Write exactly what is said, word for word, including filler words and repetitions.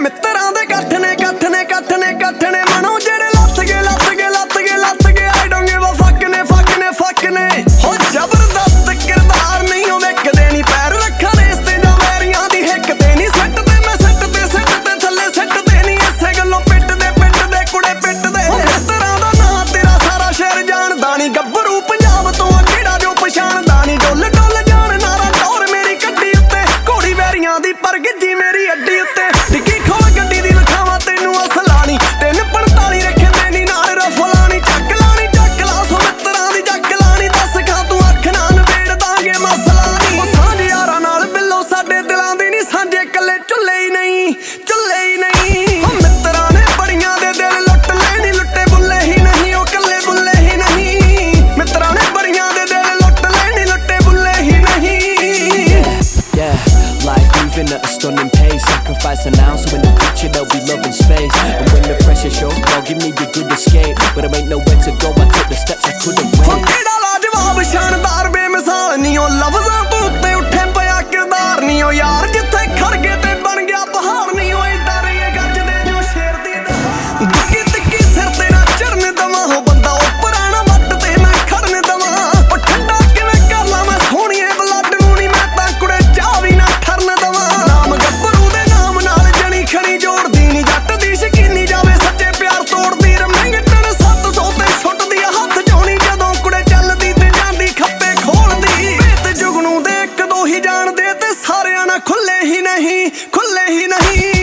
ਮਿੱਤਰਾਂ ਦੇ ਇਕੱਠ ਨੇ ਇਕੱਠ ਨੇ ਇਕੱਠ ਨੇ ਇਕੱਠ ਨੇ ਮਨੋਂ ਜਿਹੜੇ ਲੱਥ ਗਏ ਲੱਥ ਗਏ ਲੱਥ ਗਏ ਲੱਥ ਗਏ ਆਈ ਡੋਂਟ ਗਿਵ ਅ ਫੱਕ ਨੇ ਫੱਕ ਨੇ ਫੱਕ ਨੇ ਹੋ ਜ਼ਬਰਦਸਤ ਕਿਰਦਾਰ ਨਹੀਂ ਉਹ ਵੇਖਦੇ ਨਹੀਂ ਪੈਰ ਰੱਖਾਂ ਨੇ ਇਸ ਤੇ ਜਾਂ ਵੈਰੀਆਂ ਦੀ ਹਿੱਕ ਤੇ ਨਹੀਂ ਸੱਟ ਤੇ ਮੈਂ ਸੱਟ ਤੇ ਸੱਟ ਤੇ ਥੱਲੇ ਸੱਟ ਤੇ ਨਹੀਂ ਇਸੇ ਗੱਲੋਂ ਪਿੱਟ ਦੇ ਪਿੱਟ ਦੇ ਕੁੜੇ ਪਿੱਟ ਦੇ ਮਿੱਤਰਾਂ ਦਾ ਨਾਂ ਤੇਰਾ ਸਾਰਾ ਸ਼ਹਿਰ ਜਾਣਦਾ ਨਹੀਂ ਗੱਭਰੂ ਪੰਜਾਬ ਤੋਂ ਆ ਕਿਹੜਾ ਜੋ ਪਛਾਣਦਾ ਨਹੀਂ ਡੁੱਲ ਡੁੱਲ ਜਾਣ ਨਾਰਾ ਟੌਰ ਮੇਰੀ ਗੱਡੀ ਉੱਤੇ ਘੋੜੀ ਵੈਰੀਆਂ ਦੀ ਪਰ ਗਿੱਜੀ ਮੇਰੀ ਅੱਡੀ ਉੱਤੇ ਡਿੱਗੀ ਖੋਲ ਗੱਡੀ ਦੀ ਲਖਾਵਾਂ ਤੈਨੂੰ ਅਸਲਾ ਨਹੀਂ ਤਿੰਨ ਪੰਤਾਲੀ ਰੱਖਦੇ ਨਹੀਂ ਨਾਲ ਰਫਲਾ ਨਹੀਂ ਚੱਕ ਲਾਣੀ ਚੱਕ ਲਾ ਸੋ ਮਿੱਤਰਾਂ ਦੀ ਚੱਕ ਲਾਣੀ ਦੱਸ ਖਾ ਤੂੰ ਅੱਖ ਨਾਲ ਨਵੇੜ ਦਾਂਗੇ ਮਸਲਾ ਨਹੀਂ ਉਹ ਸਾਂਝ ਯਾਰਾਂ ਨਾਲ ਬਿੱਲੋ ਸਾਡੇ ਦਿਲਾਂ ਦੀ ਨਹੀਂ ਸਾਂਝੇ ਇਕੱਲੇ ਚੁੱਲੇ ਹੀ ਨਹੀਂ ਚੁੱਲੇ ਹੀ ਨਹੀਂ ਉਹ ਮਿੱਤਰਾਂ ਨੇ ਬੜੀਆਂ ਦੇ ਦਿਲ ਲੁੱਟ ਲਏ ਨਹੀਂ ਲੁੱਟੇ ਬੁੱਲੇ ਹੀ ਨਹੀਂ ਉਹ ਇਕੱਲੇ ਬੁੱਲੇ ਹੀ ਨਹੀਂ ਮਿੱਤਰਾਂ ਨੇ ਬੜੀਆਂ ਦੇ ਦਿਲ ਲੁੱਟ ਲਏ ਨਹੀਂ ਲੁੱਟੇ ਬੁੱਲੇ ਹੀ ਨਹੀਂ Yeah, life moving at a stunning pace. Sacrificing now, so in the future there'll be love and space. And when the pressure shows, they'll give me a good escape. But there ain't nowhere to go, I took the steps I couldn't ਉਹ wait. ਕਿਹੜਾ ਲਾਜਵਾਬ ਸ਼ਾਨਦਾਰ ਬੇਮਿਸਾਲ ਨਹੀਂ ਉਹ ਲਫ਼ਜ਼ਾਂ ਤੋਂ ਉੱਤੇ ਉੱਠੇ ਪਿਆ ਕਿਰਦਾਰ ਨਹੀਂ ਉਹ ਯਾਰ ਜਿੱਥੇ ਖੜ ਗਏ ਤੇ ਬਣ ਗਿਆ ਪਹਾੜ ਨਹੀਂ ਉਹ ਏਦਾਂ ਰਹੇ ਗੱਜਦੇ ਜੋ ਸ਼ੇਰ ਦੀ ਦਿੱਕੀ ਦਿੱਕੀ ਸਿਰ ਤੇ ਨਾ ਚੜਨ ਦਵਾਂ ਉਹ ਬੰਦਾ ਉਹ ਪੁਰਾਣਾ ਵੱਟ ਤੇ ਮੈਂ ਖੜਨ ਦਵਾਂ ਉਹ ਠੰਡਾ ਕਿਵੇਂ ਕਰ ਲਾਂ ਮੈਂ ਸੋਹਣੀਏ ਬਲੱਡ ਨੂੰ ਨਹੀਂ ਮੈਂ ਤਾਂ ਕੁੜੇ ਚਾਹ ਵੀ ਨਾ ਠਰਨ ਦਵਾਂ ਨਾਮ ਗੱਭਰੂ ਦੇ ਨਾਮ ਨਾਲ ਜਣੀ ਖਣੀ ਜੋੜਦੀ ਨਹੀਂ ਜੱਟ ਦੀ ਸ਼ਕੀਨੀ ਜਾਵੇ ਸੱਚੇ ਪਿਆਰ ਤੋੜਦੀ ਰਮੰਗਟਣ ਸੱਤ ਸੌ ਤੇ ਛੁੱਟਦੀ ਆ ਹੱਥ ਜੋਣੀ ਜਦੋਂ ਕੁੜੇ ਚੱਲਦੀ ਤੇ ਜਾਂਦੀ ਖੱਪੇ ਖੋਲਦੀ ਵੇਤ ਜੁਗਨੂ ਦੇ ਇੱਕ ਦੋ ਹੀ ਜਾਣਦੇ ਤੇ ਸਾਰਿਆਂ ਨਾਲ ਖੁੱਲੇ ਹੀ ਨਹੀਂ ਖੁੱਲੇ ਹੀ ਨਹੀਂ